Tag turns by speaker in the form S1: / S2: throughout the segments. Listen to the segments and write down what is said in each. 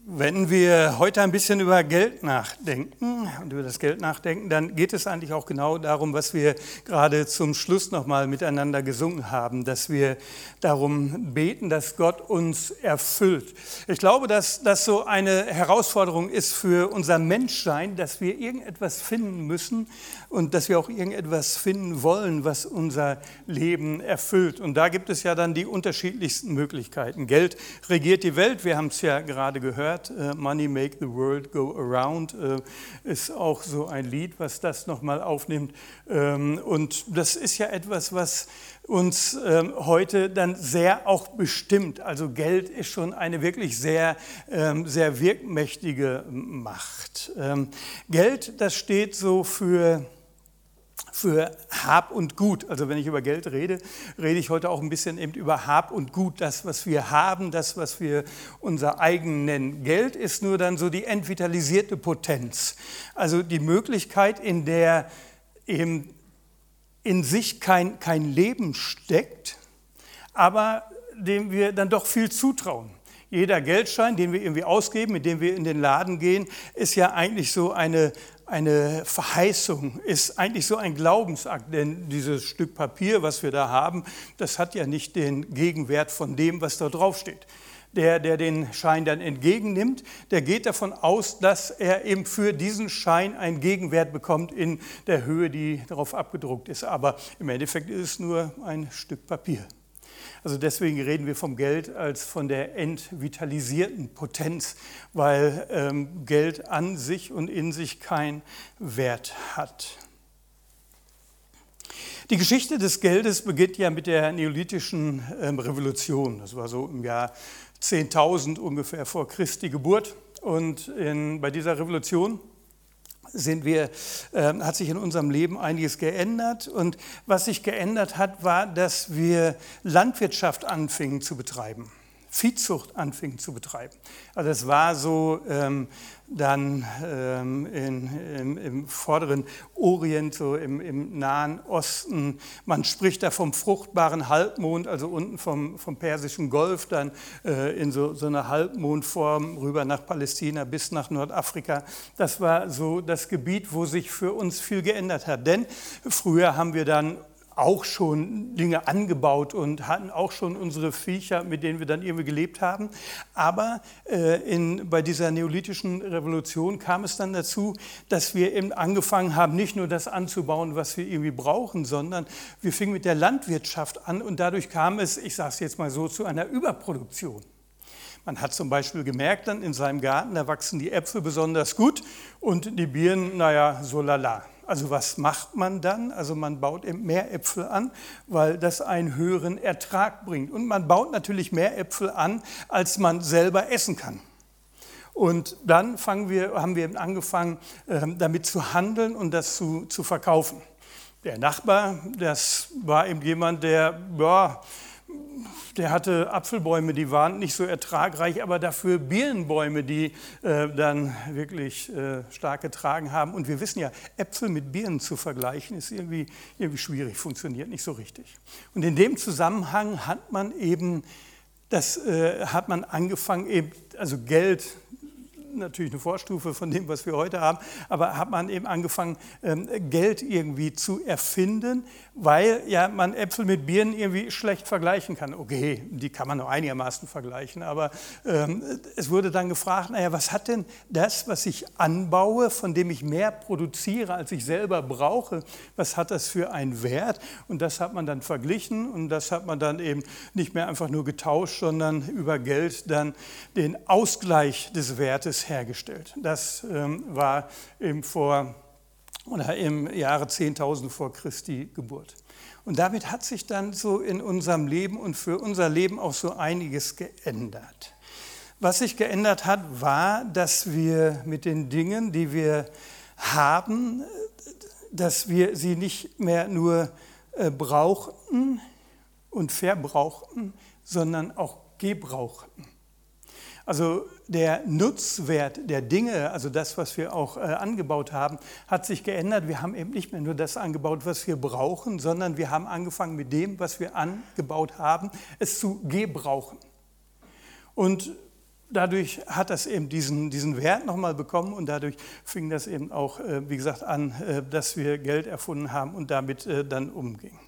S1: Wenn wir heute ein bisschen über Geld nachdenken und über das Geld nachdenken, dann geht es eigentlich auch genau darum, was wir gerade zum Schluss nochmal miteinander gesungen haben, dass wir darum beten, dass Gott uns erfüllt. Ich glaube, dass das so eine Herausforderung ist für unser Menschsein, dass wir irgendetwas finden müssen und dass wir auch irgendetwas finden wollen, was unser Leben erfüllt. Und da gibt es ja dann die unterschiedlichsten Möglichkeiten. Geld regiert die Welt, wir haben es ja gerade gehört. Money make the world go around ist auch so ein Lied, was das nochmal aufnimmt. Und das ist ja etwas, was uns heute dann sehr auch bestimmt. Also Geld ist schon eine wirklich sehr, sehr wirkmächtige Macht. Geld, das steht so für Hab und Gut. Also wenn ich über Geld rede, rede ich heute auch ein bisschen eben über Hab und Gut, das, was wir haben, das, was wir unser eigen nennen. Geld ist nur dann so die entvitalisierte Potenz, also die Möglichkeit, in der eben in sich kein Leben steckt, aber dem wir dann doch viel zutrauen. Jeder Geldschein, den wir irgendwie ausgeben, mit dem wir in den Laden gehen, ist ja eigentlich so eine Verheißung, ist eigentlich so ein Glaubensakt, denn dieses Stück Papier, was wir da haben, das hat ja nicht den Gegenwert von dem, was da draufsteht. Der den Schein dann entgegennimmt, der geht davon aus, dass er eben für diesen Schein einen Gegenwert bekommt in der Höhe, die darauf abgedruckt ist. Aber im Endeffekt ist es nur ein Stück Papier. Also deswegen reden wir vom Geld als von der entvitalisierten Potenz, weil Geld an sich und in sich keinen Wert hat. Die Geschichte des Geldes beginnt ja mit der Neolithischen Revolution. Das war so im Jahr 10.000 ungefähr vor Christi Geburt. Und bei dieser Revolution hat sich in unserem Leben einiges geändert. Und was sich geändert hat, war, dass wir Landwirtschaft anfingen zu betreiben, Viehzucht anfingen zu betreiben. Also es war so dann im vorderen Orient, so im Nahen Osten. Man spricht da vom fruchtbaren Halbmond, also unten vom Persischen Golf, dann in so einer Halbmondform rüber nach Palästina bis nach Nordafrika. Das war so das Gebiet, wo sich für uns viel geändert hat. Denn früher haben wir dann auch schon Dinge angebaut und hatten auch schon unsere Viecher, mit denen wir dann irgendwie gelebt haben. Aber bei dieser neolithischen Revolution kam es dann dazu, dass wir eben angefangen haben, nicht nur das anzubauen, was wir irgendwie brauchen, sondern wir fingen mit der Landwirtschaft an und dadurch kam es, ich sage es jetzt mal so, zu einer Überproduktion. Man hat zum Beispiel gemerkt, dann in seinem Garten, da wachsen die Äpfel besonders gut und die Birnen, naja, so lala. Also was macht man dann? Also man baut eben mehr Äpfel an, weil das einen höheren Ertrag bringt. Und man baut natürlich mehr Äpfel an, als man selber essen kann. Und dann haben wir eben angefangen, damit zu handeln und das zu verkaufen. Der Nachbar, das war eben jemand, der hatte Apfelbäume, die waren nicht so ertragreich, aber dafür Birnenbäume, die dann wirklich stark getragen haben. Und wir wissen ja, Äpfel mit Birnen zu vergleichen, ist irgendwie schwierig, funktioniert nicht so richtig. Und in dem Zusammenhang hat man angefangen, also Geld, natürlich eine Vorstufe von dem, was wir heute haben, aber hat man eben angefangen, Geld irgendwie zu erfinden, weil ja man Äpfel mit Birnen irgendwie schlecht vergleichen kann. Okay, die kann man noch einigermaßen vergleichen, aber es wurde dann gefragt, naja, was hat denn das, was ich anbaue, von dem ich mehr produziere, als ich selber brauche, was hat das für einen Wert? Und das hat man dann verglichen und das hat man dann eben nicht mehr einfach nur getauscht, sondern über Geld dann den Ausgleich des Wertes hergestellt. Das war im Jahre 10.000 vor Christi Geburt. Und damit hat sich dann so in unserem Leben und für unser Leben auch so einiges geändert. Was sich geändert hat, war, dass wir mit den Dingen, die wir haben, dass wir sie nicht mehr nur brauchten und verbrauchten, sondern auch gebrauchten. Also der Nutzwert der Dinge, also das, was wir auch angebaut haben, hat sich geändert. Wir haben eben nicht mehr nur das angebaut, was wir brauchen, sondern wir haben angefangen mit dem, was wir angebaut haben, es zu gebrauchen. Und dadurch hat das eben diesen Wert nochmal bekommen und dadurch fing das eben auch, wie gesagt, an, dass wir Geld erfunden haben und damit dann umgingen.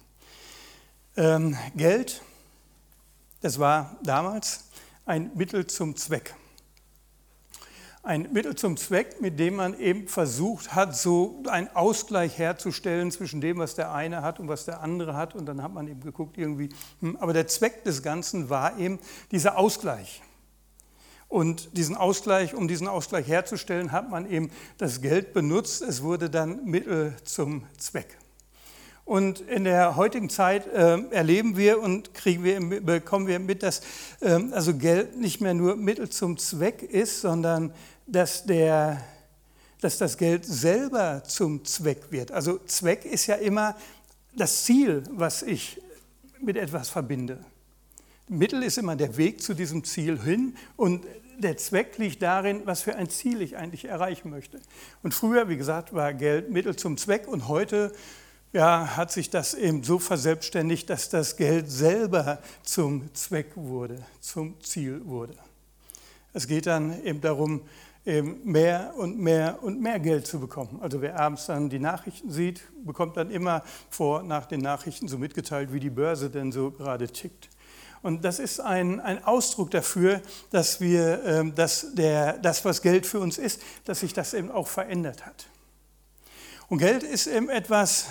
S1: Geld, das war damals ein Mittel zum Zweck. Ein Mittel zum Zweck, mit dem man eben versucht hat, so einen Ausgleich herzustellen zwischen dem, was der eine hat und was der andere hat. Und dann hat man eben geguckt, irgendwie, aber der Zweck des Ganzen war eben dieser Ausgleich. Und um diesen Ausgleich herzustellen, hat man eben das Geld benutzt. Es wurde dann Mittel zum Zweck. Und in der heutigen Zeit erleben wir und bekommen wir mit, dass also Geld nicht mehr nur Mittel zum Zweck ist, sondern dass das Geld selber zum Zweck wird. Also Zweck ist ja immer das Ziel, was ich mit etwas verbinde. Mittel ist immer der Weg zu diesem Ziel hin und der Zweck liegt darin, was für ein Ziel ich eigentlich erreichen möchte. Und früher, wie gesagt, war Geld Mittel zum Zweck und heute hat sich das eben so verselbstständigt, dass das Geld selber zum Zweck wurde, zum Ziel wurde. Es geht dann eben darum, eben mehr und mehr und mehr Geld zu bekommen. Also wer abends dann die Nachrichten sieht, bekommt dann immer nach den Nachrichten so mitgeteilt, wie die Börse denn so gerade tickt. Und das ist ein Ausdruck dafür, dass das, was Geld für uns ist, dass sich das eben auch verändert hat. Und Geld ist eben etwas,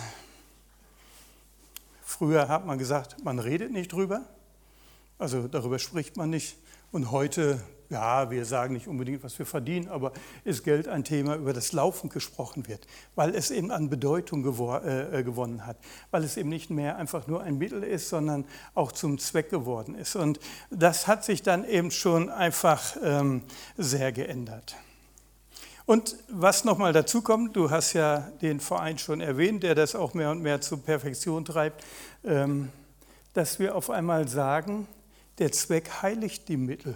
S1: früher hat man gesagt, man redet nicht drüber, also darüber spricht man nicht. Und heute, wir sagen nicht unbedingt, was wir verdienen, aber ist Geld ein Thema, über das laufend gesprochen wird, weil es eben an Bedeutung gewonnen hat, weil es eben nicht mehr einfach nur ein Mittel ist, sondern auch zum Zweck geworden ist. Und das hat sich dann eben schon einfach sehr geändert. Und was nochmal dazu kommt, du hast ja den Verein schon erwähnt, der das auch mehr und mehr zur Perfektion treibt, dass wir auf einmal sagen, der Zweck heiligt die Mittel.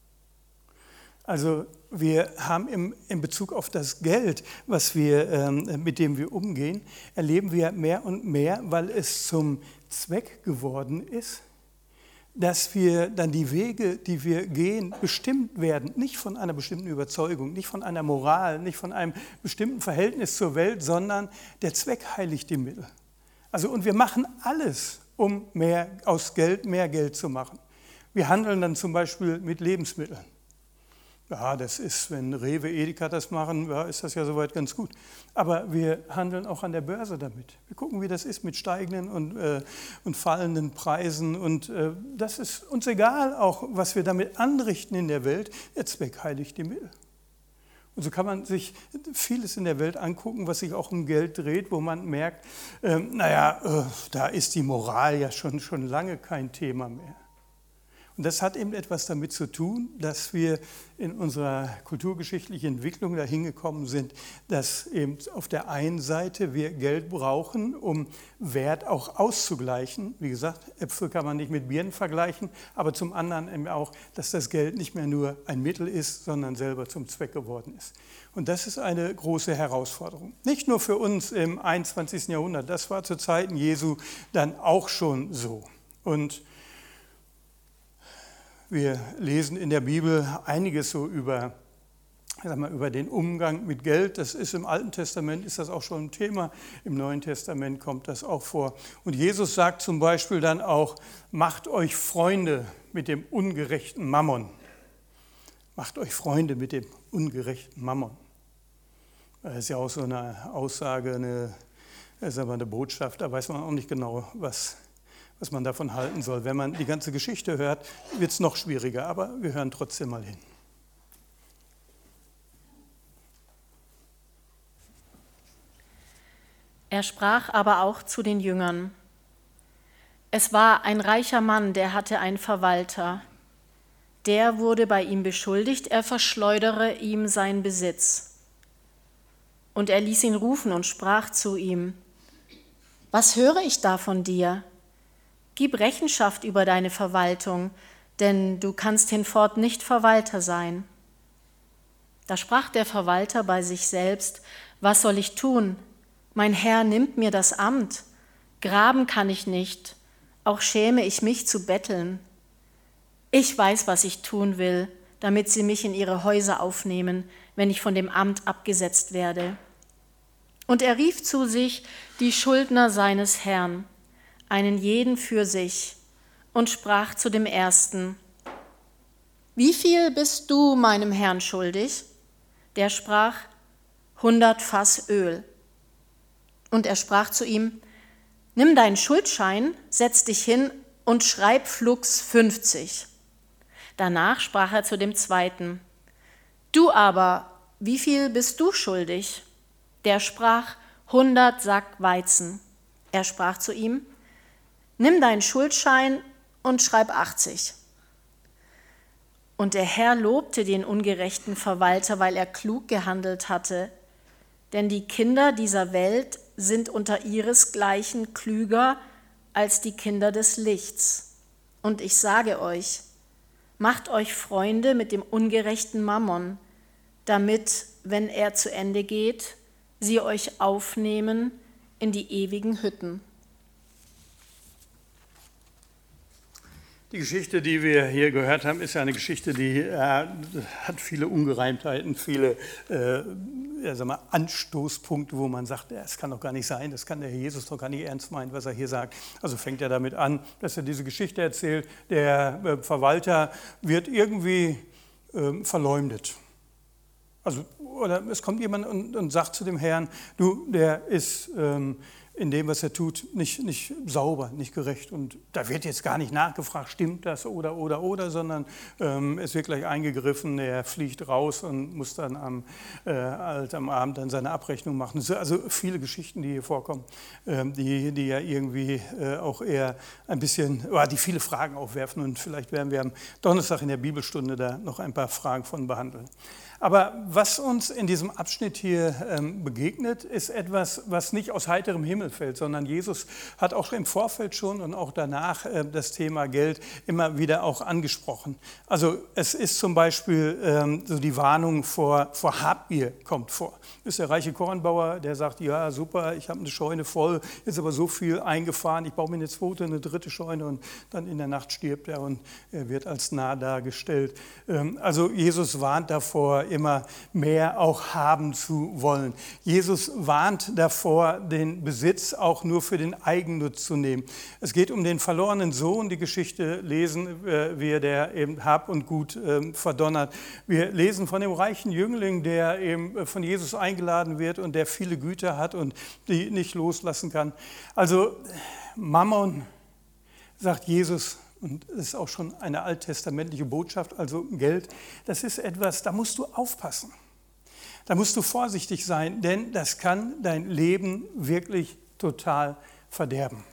S1: Also wir haben in Bezug auf das Geld, mit dem wir umgehen, erleben wir mehr und mehr, weil es zum Zweck geworden ist, dass wir dann die Wege, die wir gehen, bestimmt werden, nicht von einer bestimmten Überzeugung, nicht von einer Moral, nicht von einem bestimmten Verhältnis zur Welt, sondern der Zweck heiligt die Mittel. Also und wir machen alles, um aus Geld mehr Geld zu machen. Wir handeln dann zum Beispiel mit Lebensmitteln. Ja, das ist, wenn Rewe, Edeka das machen, ist das ja soweit ganz gut. Aber wir handeln auch an der Börse damit. Wir gucken, wie das ist mit steigenden und fallenden Preisen. Und das ist uns egal, auch was wir damit anrichten in der Welt. Der Zweck heiligt die Mittel. Und so kann man sich vieles in der Welt angucken, was sich auch um Geld dreht, wo man merkt, da ist die Moral ja schon lange kein Thema mehr. Und das hat eben etwas damit zu tun, dass wir in unserer kulturgeschichtlichen Entwicklung dahin gekommen sind, dass eben auf der einen Seite wir Geld brauchen, um Wert auch auszugleichen. Wie gesagt, Äpfel kann man nicht mit Birnen vergleichen, aber zum anderen eben auch, dass das Geld nicht mehr nur ein Mittel ist, sondern selber zum Zweck geworden ist. Und das ist eine große Herausforderung. Nicht nur für uns im 21. Jahrhundert, das war zu Zeiten Jesu dann auch schon so. Und wir lesen in der Bibel einiges so über den Umgang mit Geld. Das ist im Alten Testament, ist das auch schon ein Thema. Im Neuen Testament kommt das auch vor. Und Jesus sagt zum Beispiel dann auch, macht euch Freunde mit dem ungerechten Mammon. Macht euch Freunde mit dem ungerechten Mammon. Das ist ja auch so eine Aussage, eine Botschaft, da weiß man auch nicht genau, was man davon halten soll. Wenn man die ganze Geschichte hört, wird es noch schwieriger, aber wir hören trotzdem mal hin.
S2: Er sprach aber auch zu den Jüngern: Es war ein reicher Mann, der hatte einen Verwalter. Der wurde bei ihm beschuldigt, er verschleudere ihm seinen Besitz. Und er ließ ihn rufen und sprach zu ihm: Was höre ich da von dir? Gib Rechenschaft über deine Verwaltung, denn du kannst hinfort nicht Verwalter sein. Da sprach der Verwalter bei sich selbst: Was soll ich tun? Mein Herr nimmt mir das Amt. Graben kann ich nicht, auch schäme ich mich zu betteln. Ich weiß, was ich tun will, damit sie mich in ihre Häuser aufnehmen, wenn ich von dem Amt abgesetzt werde. Und er rief zu sich die Schuldner seines Herrn, einen jeden für sich, und sprach zu dem Ersten: Wie viel bist du meinem Herrn schuldig? Der sprach: 100 Fass Öl. Und er sprach zu ihm: Nimm deinen Schuldschein, setz dich hin und schreib flugs 50. Danach sprach er zu dem Zweiten: Du aber, wie viel bist du schuldig? Der sprach: 100 Sack Weizen. Er sprach zu ihm: Nimm deinen Schuldschein und schreib 80. Und der Herr lobte den ungerechten Verwalter, weil er klug gehandelt hatte. Denn die Kinder dieser Welt sind unter ihresgleichen klüger als die Kinder des Lichts. Und ich sage euch, macht euch Freunde mit dem ungerechten Mammon, damit, wenn er zu Ende geht, sie euch aufnehmen in die ewigen Hütten.
S1: Die Geschichte, die wir hier gehört haben, ist ja eine Geschichte, die hat viele Ungereimtheiten, viele Anstoßpunkte, wo man sagt, es kann doch gar nicht sein, das kann der Herr Jesus doch gar nicht ernst meinen, was er hier sagt. Also fängt er damit an, dass er diese Geschichte erzählt, der Verwalter wird irgendwie verleumdet. Also, oder es kommt jemand und sagt zu dem Herrn, du, der ist in dem, was er tut, nicht sauber, nicht gerecht. Und da wird jetzt gar nicht nachgefragt, stimmt das oder, sondern es wird gleich eingegriffen, er fliegt raus und muss dann am Abend dann seine Abrechnung machen. Also viele Geschichten, die hier vorkommen, die ja irgendwie auch eher ein bisschen, die viele Fragen aufwerfen. Und vielleicht werden wir am Donnerstag in der Bibelstunde da noch ein paar Fragen von behandeln. Aber was uns in diesem Abschnitt hier begegnet, ist etwas, was nicht aus heiterem Himmel fällt, sondern Jesus hat auch im Vorfeld schon und auch danach das Thema Geld immer wieder auch angesprochen. Also es ist zum Beispiel so die Warnung vor Habgier kommt vor. Das ist der reiche Kornbauer, der sagt, ja super, ich habe eine Scheune voll, ist aber so viel eingefahren, ich baue mir eine zweite, eine dritte Scheune und dann in der Nacht stirbt er und er wird als nah dargestellt. Also Jesus warnt davor, immer mehr auch haben zu wollen. Jesus warnt davor, den Besitz auch nur für den Eigennutz zu nehmen. Es geht um den verlorenen Sohn, die Geschichte lesen wir, der eben Hab und Gut verdonnert. Wir lesen von dem reichen Jüngling, der eben von Jesus eingeladen wird und der viele Güter hat und die nicht loslassen kann. Also Mammon, sagt Jesus, und das ist auch schon eine alttestamentliche Botschaft, also Geld, das ist etwas, da musst du aufpassen. Da musst du vorsichtig sein, denn das kann dein Leben wirklich total verderben.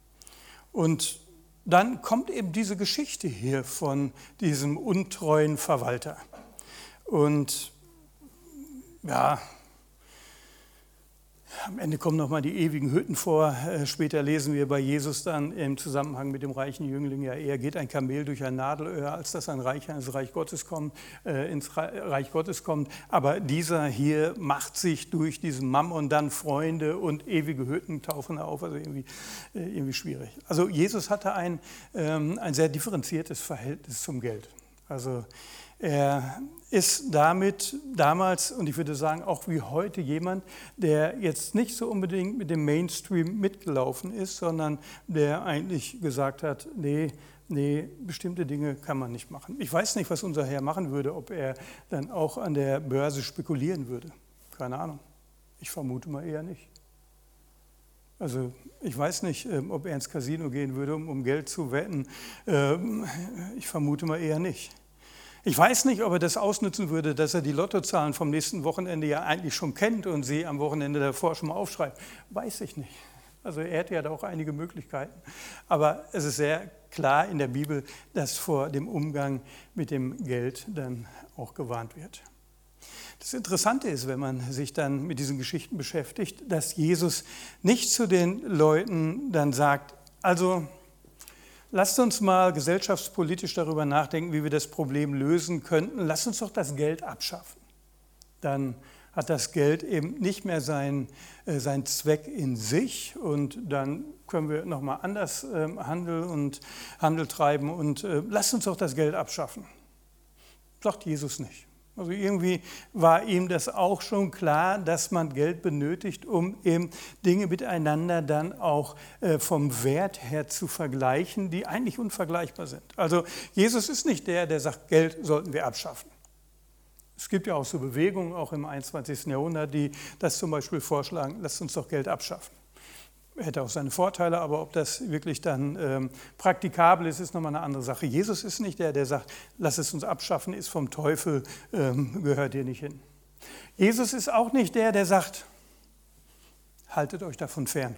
S1: Und dann kommt eben diese Geschichte hier von diesem untreuen Verwalter. Und ja, am Ende kommen nochmal die ewigen Hütten vor. Später lesen wir bei Jesus dann im Zusammenhang mit dem reichen Jüngling, ja, eher geht ein Kamel durch ein Nadelöhr, als dass ein Reicher ins Reich Gottes kommt. Aber dieser hier macht sich durch diesen Mammon dann Freunde und ewige Hütten tauchen auf. Also irgendwie schwierig. Also Jesus hatte ein sehr differenziertes Verhältnis zum Geld. Also er ist damit damals, und ich würde sagen auch wie heute, jemand, der jetzt nicht so unbedingt mit dem Mainstream mitgelaufen ist, sondern der eigentlich gesagt hat, nee, bestimmte Dinge kann man nicht machen. Ich weiß nicht, was unser Herr machen würde, ob er dann auch an der Börse spekulieren würde. Keine Ahnung. Ich vermute mal eher nicht. Also ich weiß nicht, ob er ins Casino gehen würde, um Geld zu wetten. Ich vermute mal eher nicht. Ich weiß nicht, ob er das ausnutzen würde, dass er die Lottozahlen vom nächsten Wochenende ja eigentlich schon kennt und sie am Wochenende davor schon mal aufschreibt. Weiß ich nicht. Also er hätte ja da auch einige Möglichkeiten. Aber es ist sehr klar in der Bibel, dass vor dem Umgang mit dem Geld dann auch gewarnt wird. Das Interessante ist, wenn man sich dann mit diesen Geschichten beschäftigt, dass Jesus nicht zu den Leuten dann sagt, also lasst uns mal gesellschaftspolitisch darüber nachdenken, wie wir das Problem lösen könnten. Lasst uns doch das Geld abschaffen. Dann hat das Geld eben nicht mehr seinen Zweck in sich und dann können wir nochmal anders Handel treiben und lasst uns doch das Geld abschaffen. Sagt Jesus nicht. Also irgendwie war ihm das auch schon klar, dass man Geld benötigt, um eben Dinge miteinander dann auch vom Wert her zu vergleichen, die eigentlich unvergleichbar sind. Also Jesus ist nicht der, der sagt, Geld sollten wir abschaffen. Es gibt ja auch so Bewegungen, auch im 21. Jahrhundert, die das zum Beispiel vorschlagen, lasst uns doch Geld abschaffen. Hätte auch seine Vorteile, aber ob das wirklich dann praktikabel ist, ist nochmal eine andere Sache. Jesus ist nicht der, der sagt, lass es uns abschaffen, ist vom Teufel, gehört hier nicht hin. Jesus ist auch nicht der, der sagt, haltet euch davon fern.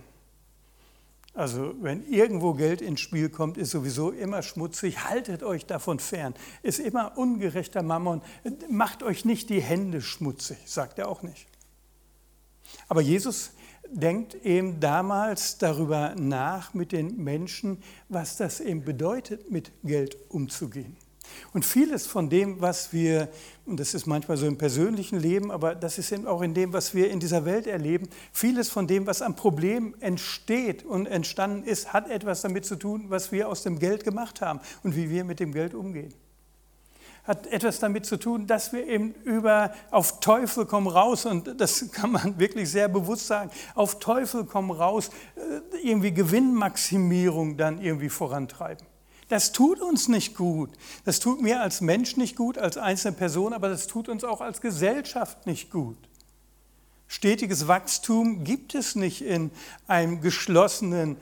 S1: Also wenn irgendwo Geld ins Spiel kommt, ist sowieso immer schmutzig, haltet euch davon fern. Ist immer ungerechter Mammon, macht euch nicht die Hände schmutzig, sagt er auch nicht. Aber Jesus denkt eben damals darüber nach mit den Menschen, was das eben bedeutet, mit Geld umzugehen. Und vieles von dem, was wir, und das ist manchmal so im persönlichen Leben, aber das ist eben auch in dem, was wir in dieser Welt erleben, vieles von dem, was am Problem entsteht und entstanden ist, hat etwas damit zu tun, was wir aus dem Geld gemacht haben und wie wir mit dem Geld umgehen. Hat etwas damit zu tun, dass wir eben auf Teufel komm raus, und das kann man wirklich sehr bewusst sagen, auf Teufel komm raus, irgendwie Gewinnmaximierung dann irgendwie vorantreiben. Das tut uns nicht gut. Das tut mir als Mensch nicht gut, als einzelne Person, aber das tut uns auch als Gesellschaft nicht gut. Stetiges Wachstum gibt es nicht in einem geschlossenen,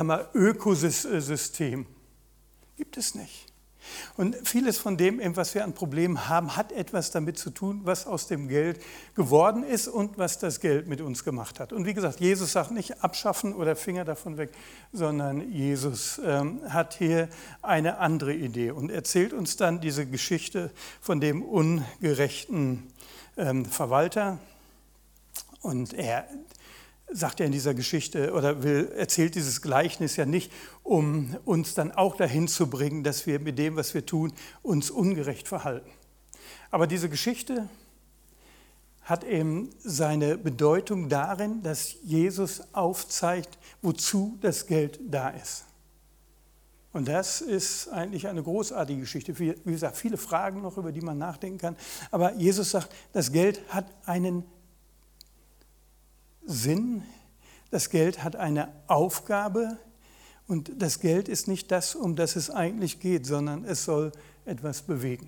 S1: Ökosystem. Gibt es nicht. Und vieles von dem, was wir an Problemen haben, hat etwas damit zu tun, was aus dem Geld geworden ist und was das Geld mit uns gemacht hat. Und wie gesagt, Jesus sagt nicht abschaffen oder Finger davon weg, sondern Jesus hat hier eine andere Idee und erzählt uns dann diese Geschichte von dem ungerechten Verwalter. Und er sagt er in dieser Geschichte oder erzählt dieses Gleichnis ja nicht, um uns dann auch dahin zu bringen, dass wir mit dem, was wir tun, uns ungerecht verhalten. Aber diese Geschichte hat eben seine Bedeutung darin, dass Jesus aufzeigt, wozu das Geld da ist. Und das ist eigentlich eine großartige Geschichte. Wie gesagt, viele Fragen noch, über die man nachdenken kann. Aber Jesus sagt, das Geld hat einen Sinn, das Geld hat eine Aufgabe und das Geld ist nicht das, um das es eigentlich geht, sondern es soll etwas bewegen.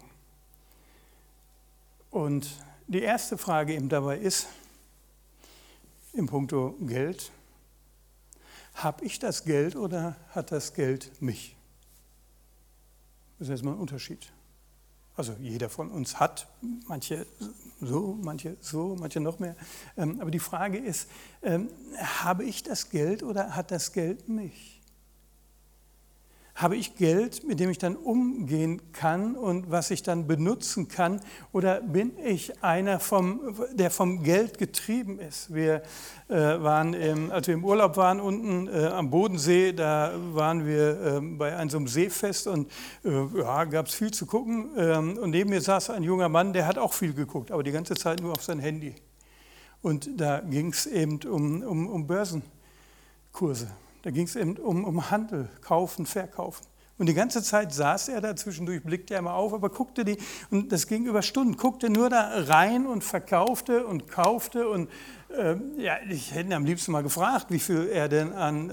S1: Und die erste Frage eben dabei ist, im Puncto Geld, habe ich das Geld oder hat das Geld mich? Das ist erstmal ein Unterschied. Also jeder von uns hat, manche so, manche noch mehr. Aber die Frage ist, habe ich das Geld oder hat das Geld mich? Habe ich Geld, mit dem ich dann umgehen kann und was ich dann benutzen kann? Oder bin ich einer, der vom Geld getrieben ist? Wir waren, als wir im Urlaub waren unten am Bodensee, da waren wir bei so einem Seefest und gab es viel zu gucken. Und neben mir saß ein junger Mann, der hat auch viel geguckt, aber die ganze Zeit nur auf sein Handy. Und da ging es eben um Börsenkurse. Da ging es eben um Handel, Kaufen, Verkaufen. Und die ganze Zeit saß er da, zwischendurch blickte er mal auf, aber guckte und das ging über Stunden, guckte nur da rein und verkaufte und kaufte. Und ich hätte ihn am liebsten mal gefragt, wie viel er denn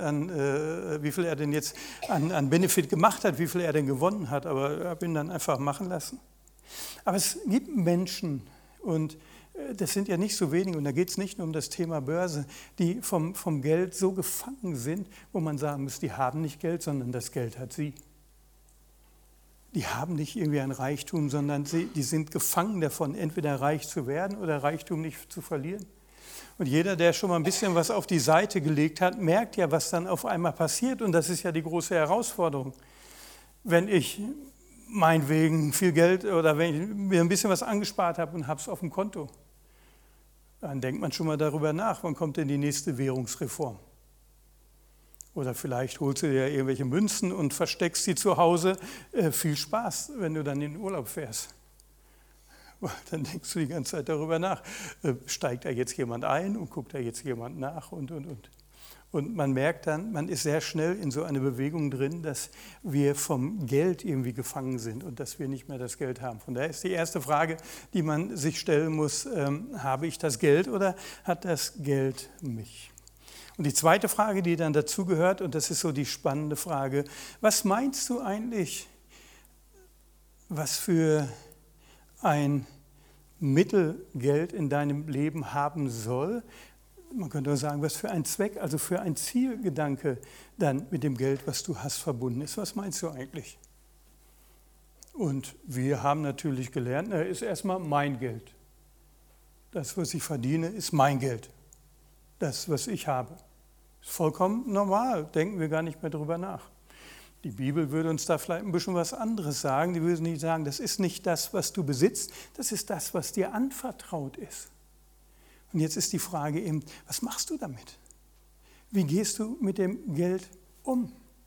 S1: jetzt an Benefit gemacht hat, wie viel er denn gewonnen hat, aber ich habe ihn dann einfach machen lassen. Aber es gibt Menschen, und das sind ja nicht so wenige, und da geht es nicht nur um das Thema Börse, die vom Geld so gefangen sind, wo man sagen muss, die haben nicht Geld, sondern das Geld hat sie. Die haben nicht irgendwie ein Reichtum, sondern die sind gefangen davon, entweder reich zu werden oder Reichtum nicht zu verlieren. Und jeder, der schon mal ein bisschen was auf die Seite gelegt hat, merkt ja, was dann auf einmal passiert. Und das ist ja die große Herausforderung. Wenn ich meinetwegen viel Geld oder wenn ich mir ein bisschen was angespart habe und habe es auf dem Konto, dann denkt man schon mal darüber nach, wann kommt denn die nächste Währungsreform? Oder vielleicht holst du dir irgendwelche Münzen und versteckst sie zu Hause. Viel Spaß, wenn du dann in den Urlaub fährst. Dann denkst du die ganze Zeit darüber nach. Steigt da jetzt jemand ein und guckt da jetzt jemand nach und. Und man merkt dann, man ist sehr schnell in so eine Bewegung drin, dass wir vom Geld irgendwie gefangen sind und dass wir nicht mehr das Geld haben. Von daher ist die erste Frage, die man sich stellen muss, habe ich das Geld oder hat das Geld mich? Und die zweite Frage, die dann dazu gehört, und das ist so die spannende Frage, was meinst du eigentlich, was für ein Mittel Geld in deinem Leben haben soll? Man könnte auch sagen, was für ein Zweck, also für ein Zielgedanke dann mit dem Geld, was du hast, verbunden ist. Was meinst du eigentlich? Und wir haben natürlich gelernt, ist erstmal mein Geld. Das, was ich verdiene, ist mein Geld. Das, was ich habe. Ist vollkommen normal, denken wir gar nicht mehr drüber nach. Die Bibel würde uns da vielleicht ein bisschen was anderes sagen. Die würde nicht sagen, das ist nicht das, was du besitzt, das ist das, was dir anvertraut ist. Und jetzt ist die Frage eben, was machst du damit? Wie gehst du mit dem Geld um?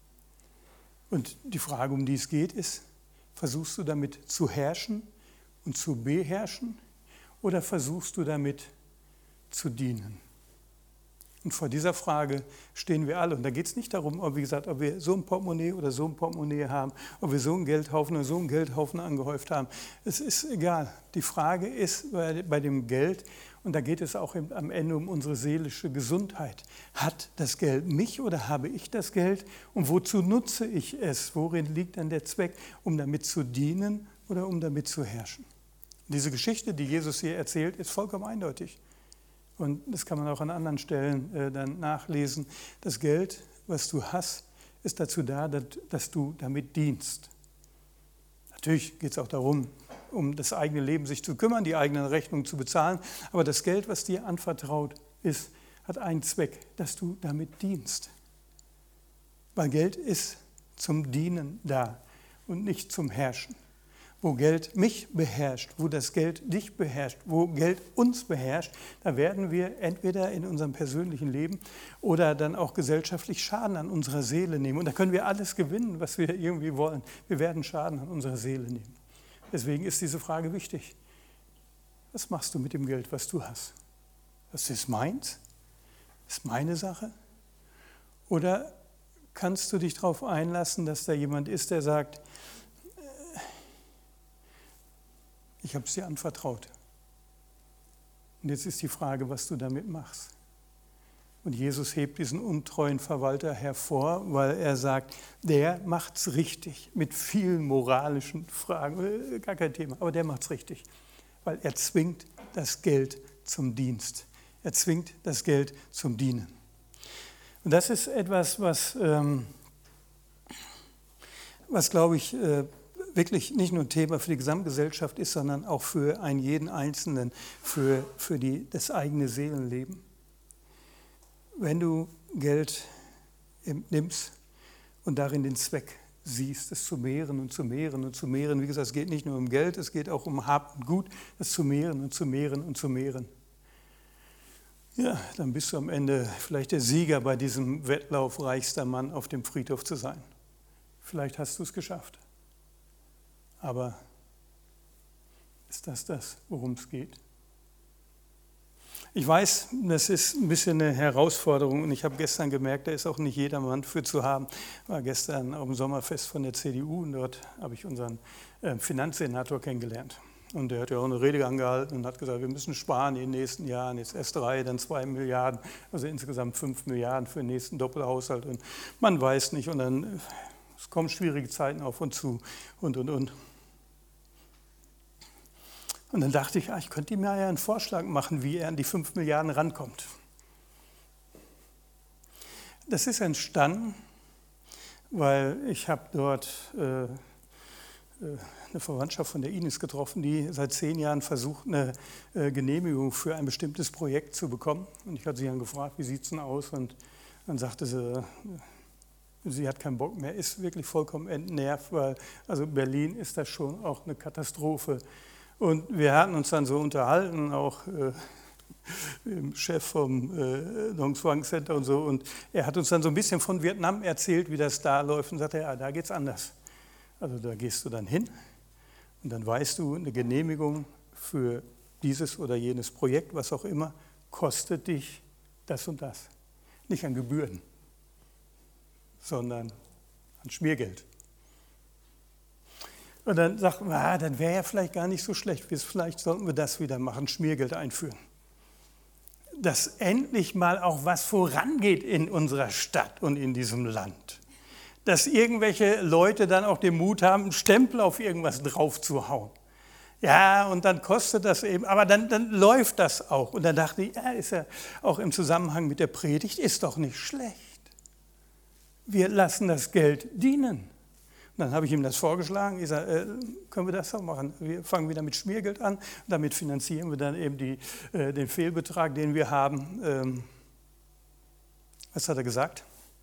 S1: Und die Frage, um die es geht, ist, versuchst du damit zu herrschen und zu beherrschen oder versuchst du damit zu dienen? Und vor dieser Frage stehen wir alle. Und da geht es nicht darum, ob wir so ein Portemonnaie oder so ein Portemonnaie haben, ob wir so einen Geldhaufen oder so einen Geldhaufen angehäuft haben. Es ist egal. Die Frage ist bei dem Geld, und da geht es auch am Ende um unsere seelische Gesundheit. Hat das Geld mich oder habe ich das Geld? Und wozu nutze ich es? Worin liegt dann der Zweck? Um damit zu dienen oder um damit zu herrschen? Diese Geschichte, die Jesus hier erzählt, ist vollkommen eindeutig. Und das kann man auch an anderen Stellen dann nachlesen. Das Geld, was du hast, ist dazu da, dass du damit dienst. Natürlich geht es auch darum, um das eigene Leben sich zu kümmern, die eigenen Rechnungen zu bezahlen. Aber das Geld, was dir anvertraut ist, hat einen Zweck, dass du damit dienst. Weil Geld ist zum Dienen da und nicht zum Herrschen. Wo Geld mich beherrscht, wo das Geld dich beherrscht, wo Geld uns beherrscht, da werden wir entweder in unserem persönlichen Leben oder dann auch gesellschaftlich Schaden an unserer Seele nehmen. Und da können wir alles gewinnen, was wir irgendwie wollen. Wir werden Schaden an unserer Seele nehmen. Deswegen ist diese Frage wichtig. Was machst du mit dem Geld, was du hast? Das ist meins? Ist meine Sache? Oder kannst du dich darauf einlassen, dass da jemand ist, der sagt, ich habe es dir anvertraut. Und jetzt ist die Frage, was du damit machst. Und Jesus hebt diesen untreuen Verwalter hervor, weil er sagt, der macht es richtig, mit vielen moralischen Fragen, gar kein Thema, aber der macht es richtig, weil er zwingt das Geld zum Dienst. Er zwingt das Geld zum Dienen. Und das ist etwas, was glaube ich, wirklich nicht nur ein Thema für die Gesamtgesellschaft ist, sondern auch für einen jeden Einzelnen, für das eigene Seelenleben. Wenn du Geld nimmst und darin den Zweck siehst, es zu mehren und zu mehren und zu mehren, wie gesagt, es geht nicht nur um Geld, es geht auch um Hab und Gut, es zu mehren und zu mehren und zu mehren. Ja, dann bist du am Ende vielleicht der Sieger bei diesem Wettlauf, reichster Mann auf dem Friedhof zu sein. Vielleicht hast du es geschafft. Aber ist das, worum es geht? Ich weiß, das ist ein bisschen eine Herausforderung und ich habe gestern gemerkt, da ist auch nicht jedermann für zu haben. Ich war gestern auf dem Sommerfest von der CDU und dort habe ich unseren Finanzsenator kennengelernt. Und der hat ja auch eine Rede angehalten und hat gesagt, wir müssen sparen in den nächsten Jahren, jetzt erst 3, dann 2 Milliarden, also insgesamt 5 Milliarden für den nächsten Doppelhaushalt. Und man weiß nicht und dann es kommen schwierige Zeiten auf uns zu und. Und dann dachte ich, ich könnte ihm ja einen Vorschlag machen, wie er an die 5 Milliarden rankommt. Das ist entstanden, weil ich habe dort eine Verwandtschaft von der Ines getroffen, die seit 10 Jahren versucht, eine Genehmigung für ein bestimmtes Projekt zu bekommen. Und ich hatte sie dann gefragt, wie sieht es denn aus? Und dann sagte sie hat keinen Bock mehr, ist wirklich vollkommen entnervt, weil also Berlin ist das schon auch eine Katastrophe. Und wir hatten uns dann so unterhalten, auch dem Chef vom Dong Xuang Center und so. Und er hat uns dann so ein bisschen von Vietnam erzählt, wie das da läuft. Und sagte, ja, da geht's anders. Also da gehst du dann hin und dann weißt du, eine Genehmigung für dieses oder jenes Projekt, was auch immer, kostet dich das und das. nicht an Gebühren, sondern an Schmiergeld. Und dann sagt man, dann wäre ja vielleicht gar nicht so schlecht, vielleicht sollten wir das wieder machen, Schmiergeld einführen. Dass endlich mal auch was vorangeht in unserer Stadt und in diesem Land. Dass irgendwelche Leute dann auch den Mut haben, einen Stempel auf irgendwas draufzuhauen. Ja, und dann kostet das eben, aber dann läuft das auch. Und dann dachte ich, ja, ist ja auch im Zusammenhang mit der Predigt, ist doch nicht schlecht. Wir lassen das Geld dienen. Und dann habe ich ihm das vorgeschlagen. Ich sage, können wir das auch machen? Wir fangen wieder mit Schmiergeld an. Damit finanzieren wir dann eben den Fehlbetrag, den wir haben. Was hat er gesagt?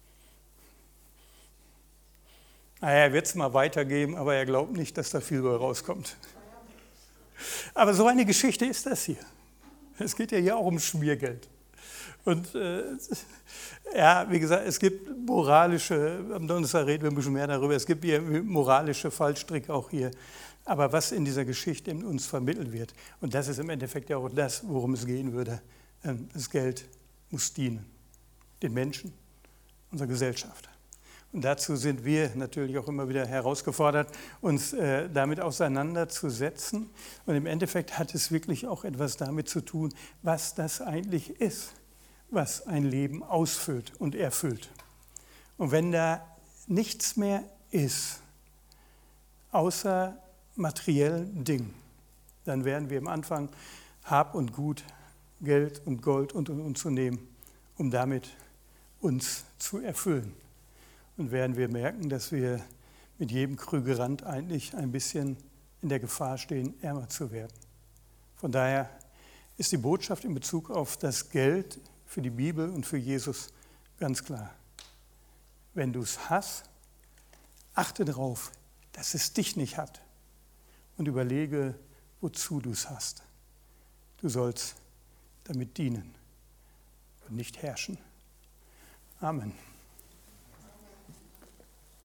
S1: Er wird es mal weitergeben, aber er glaubt nicht, dass da viel rauskommt. Aber so eine Geschichte ist das hier. Es geht ja hier auch um Schmiergeld. Und ja, wie gesagt, es gibt moralische, am Donnerstag reden wir ein bisschen mehr darüber, es gibt hier moralische Fallstricke auch hier. Aber was in dieser Geschichte in uns vermittelt wird, und das ist im Endeffekt ja auch das, worum es gehen würde, das Geld muss dienen, den Menschen, unserer Gesellschaft. Und dazu sind wir natürlich auch immer wieder herausgefordert, uns damit auseinanderzusetzen. Und im Endeffekt hat es wirklich auch etwas damit zu tun, was das eigentlich ist, was ein Leben ausfüllt und erfüllt. Und wenn da nichts mehr ist, außer materiellen Dingen, dann werden wir am Anfang Hab und Gut, Geld und Gold und zu nehmen, um damit uns zu erfüllen. Und werden wir merken, dass wir mit jedem Krügerrand eigentlich ein bisschen in der Gefahr stehen, ärmer zu werden. Von daher ist die Botschaft in Bezug auf das Geld für die Bibel und für Jesus ganz klar. Wenn du es hast, achte darauf, dass es dich nicht hat und überlege, wozu du es hast. Du sollst damit dienen und nicht herrschen. Amen.